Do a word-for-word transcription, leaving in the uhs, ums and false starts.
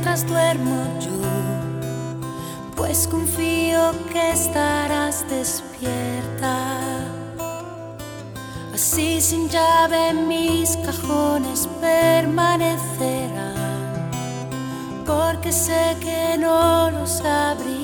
mientras duermo yo, pues confío que estarás despierta. Así sin llave mis cajones permanecerán, porque sé que no los abriré.